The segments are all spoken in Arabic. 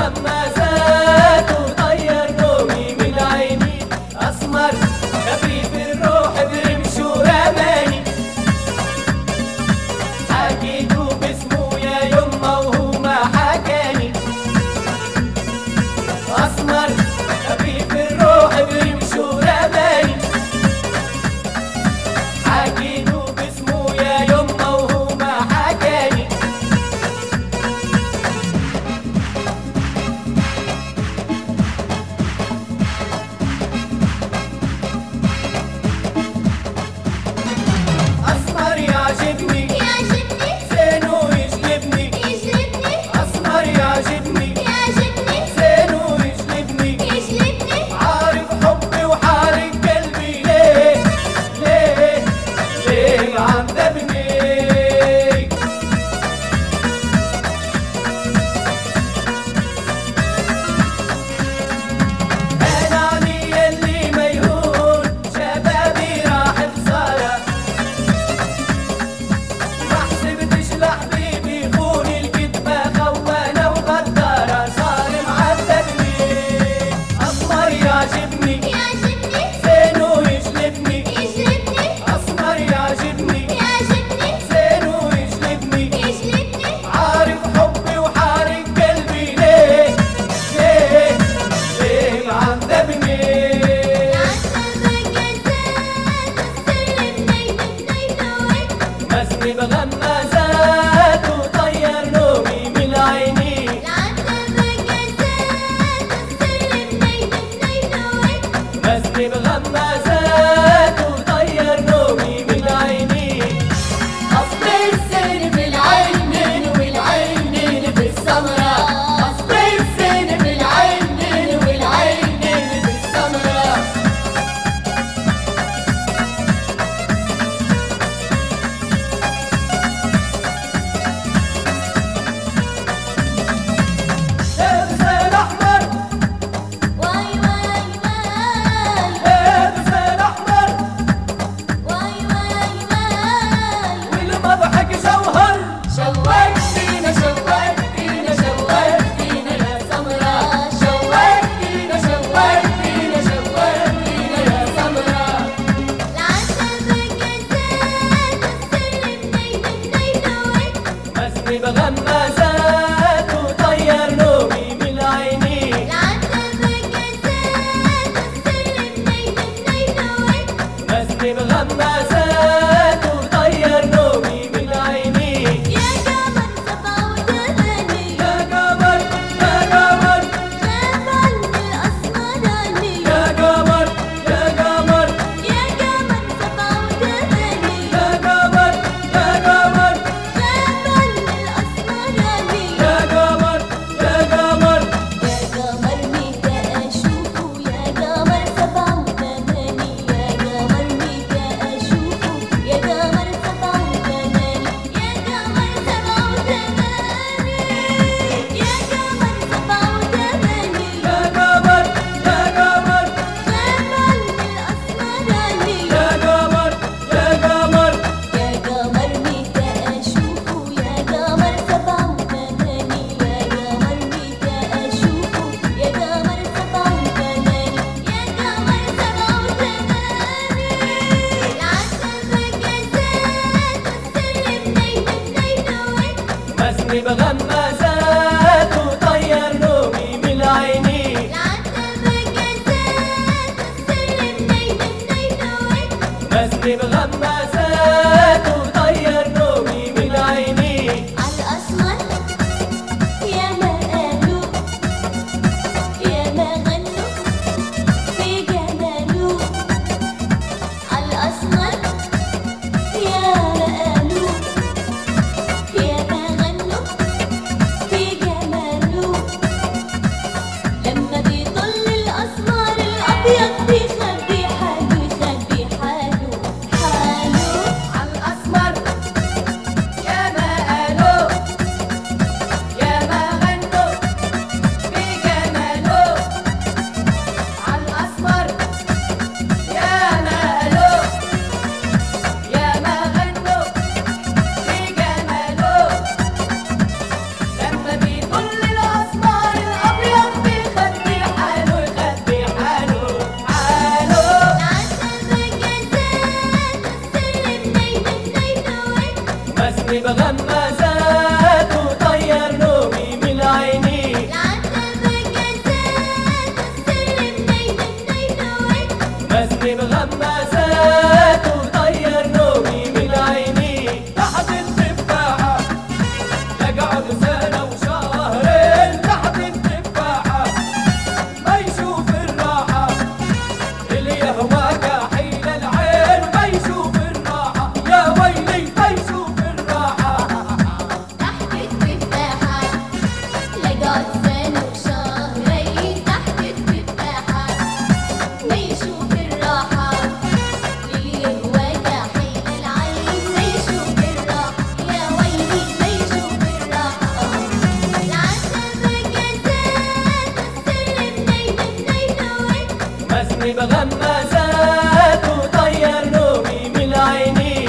بغمازات وطير نومي من عيني. أسمر خفيف الروح برمش ورماني، حكيته باسمه يا يما وهو ما حكاني. أسمر خفيف الروح برمش ورماني، حكيته باسمه يا يما وهو ما حكاني. أسمر يعجبني زينه يجلبني، أسمر يعجبني زينه يجلبني، عارف حبي وحارق قلبي ليه ليه ليه معذبني. أنا علي اللي ميهون شبابي راح بصارة، ما حسبتش لحبيبي خون الكدبة خوانة وغدارة، صار معذبني. أسمر يعجبني زينه يجلبني، أسمر يعجبني زينه يجلبني، عارف حبي وحارق قلبي ليه ليه ليه معذبني. مزني بغمازات وطير نومي من عيني. مزني بغمازات وطير نومي من عيني. أصل الزين بالعينين والعينين بالسمرة، أصل الزين بالعينين والعينين بالسمرة. لابس الأحمر لابس الأحمر والمضحك جوهر، شوقتينا شوقتينا شوقتينا مسني بغمازات وطير نومي من عيني.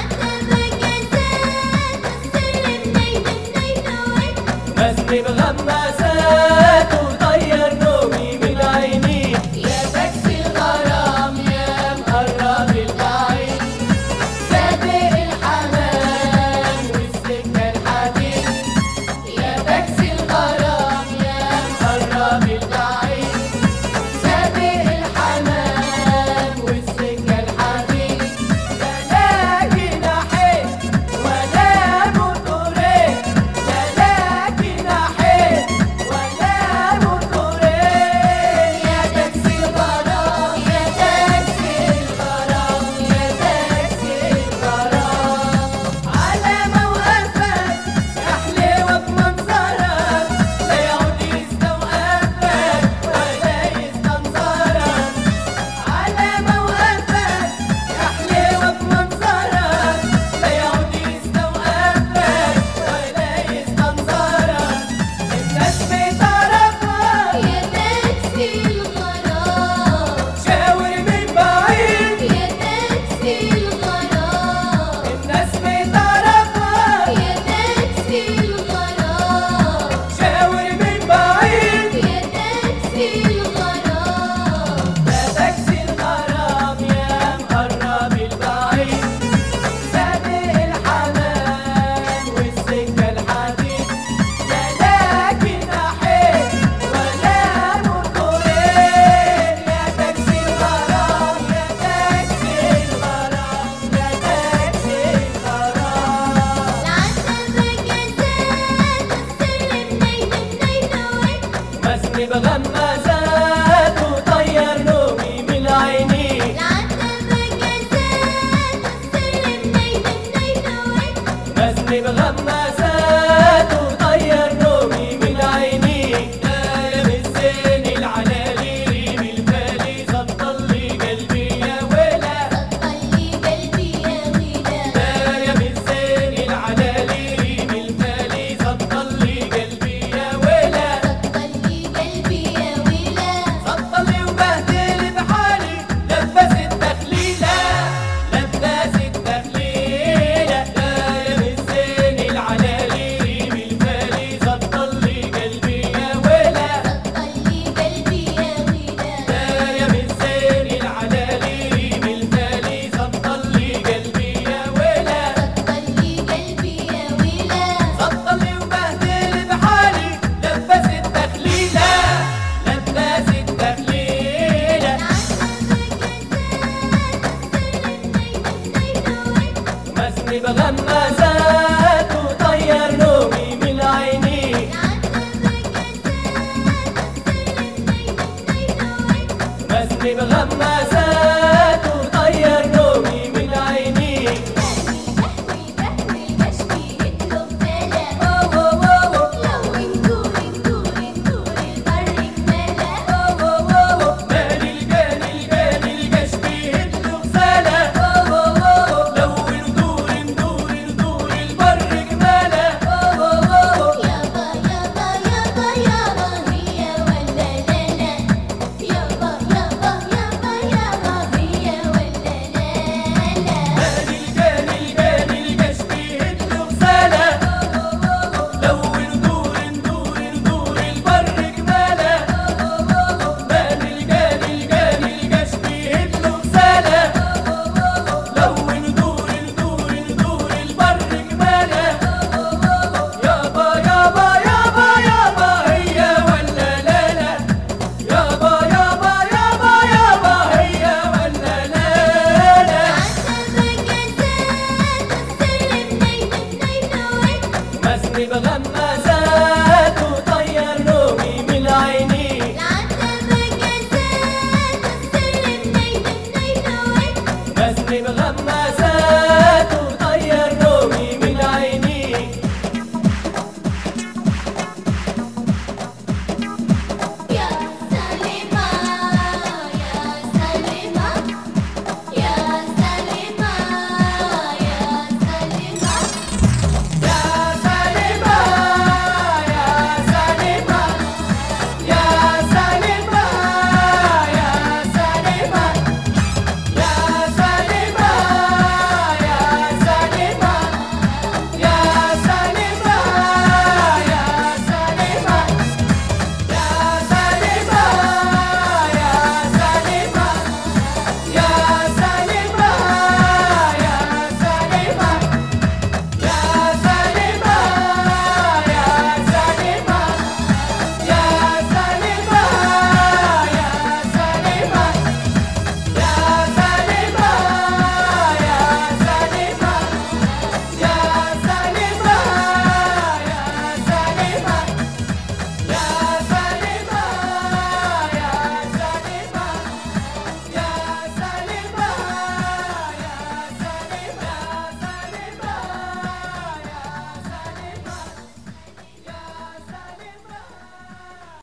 مسني بغمازات وطير نومي من عيني. يا تاكسي الغرام يا مقرب البعيد، سابق الحمام والسكة الحديد. يا تاكسي الغرام يا مقرب البعيد، سابق الحمام والسكة الحديد. لا جناحين ولا موتورين، لا جناحين ولا موتورين. يا تاكسي الغرام يا تاكسي الغرام يا تاكسي الغرام، على موقفك يا حلوة بمنظرك، لا يعود يستوقفك ولا يستنظرك. على موقفك يا حلوة بمنظرك، لا يعود يستوقفك ولا يستنظرك. الناس بطرفك يا تاكسي الغرام، شاور من بعيد. يا تاكسي الغرام، الناس بطرفك يا تاكسي الغرام، شاور من بعيد. يا تاكسي الغرام. يا تاكسي الغرام يا مقرب البعيد، سابق الحمام والسكة الحديد. لا جناحين ولا موتورين. يا تاكسي الغرام يا تاكسي الغرام يا تاكسي الغرام. مسني بغمازات وطير نومي من عيني. مسني بغمازات وطير نومي من عيني. يا بالزين العلالي بالفالي زبطلي قلبي يا ويلة. يا بالزين العلالي بالفالي زبطلي قلبي يا ويلة. زبطلي وبهدل بحالي، لبس التخليلة لبس التخليلة. يا بالزين العلالي بالفالي زبطلي قلبي يا ويلة. يا بالزين العلالي بالفالي زبطلي قلبي يا ويلة. زبطلي وبهدل بحالي، لبس التخليلة لبس التخليلة. مسني بغمازات وطير نومي من عيني. مسني بغمازات